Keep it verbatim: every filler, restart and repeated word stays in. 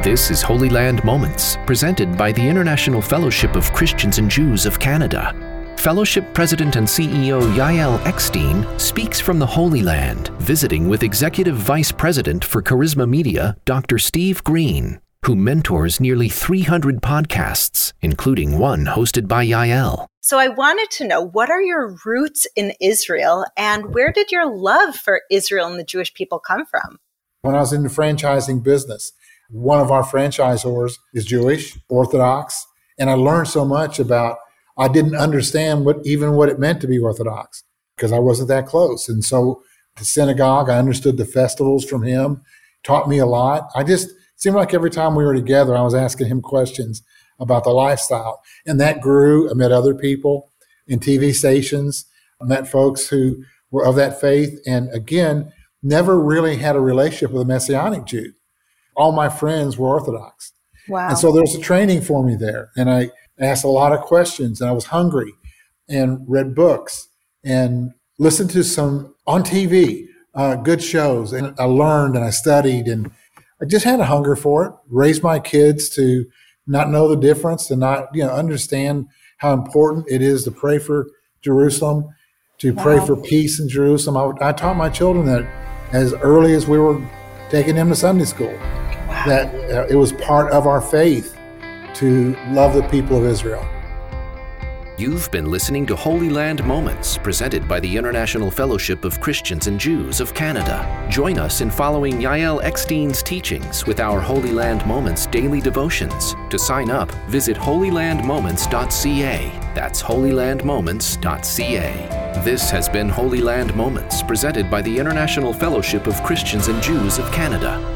This is Holy Land Moments, presented by the International Fellowship of Christians and Jews of Canada. Fellowship President and C E O Yael Eckstein speaks from the Holy Land, visiting with Executive Vice President for Charisma Media, Doctor Steve Green, who mentors nearly three hundred podcasts, including one hosted by Yael. So I wanted to know, what are your roots in Israel, and where did your love for Israel and the Jewish people come from? When I was in the franchising business, one of our franchisors is Jewish, Orthodox, and I learned so much about, I didn't understand what even what it meant to be Orthodox because I wasn't that close. And so the synagogue, I understood the festivals from him, taught me a lot. I just, it seemed like every time we were together, I was asking him questions about the lifestyle. And that grew. I met other people in T V stations. I met folks who were of that faith. And again, never really had a relationship with a Messianic Jew. All my friends were Orthodox. Wow. And so there was a training for me there. And I asked a lot of questions, and I was hungry and read books and listened to some on T V, uh, good shows. And I learned and I studied, and I just had a hunger for it. Raised my kids to not know the difference, to not, you know, understand how important it is to pray for Jerusalem, to wow. pray for peace in Jerusalem. I, I taught my children that as early as we were taking them to Sunday school, wow. that uh, it was part of our faith to love the people of Israel. You've been listening to Holy Land Moments, presented by the International Fellowship of Christians and Jews of Canada. Join us in following Yael Eckstein's teachings with our Holy Land Moments daily devotions. To sign up, visit holy land moments dot c a. That's holy land moments dot c a. This has been Holy Land Moments, presented by the International Fellowship of Christians and Jews of Canada.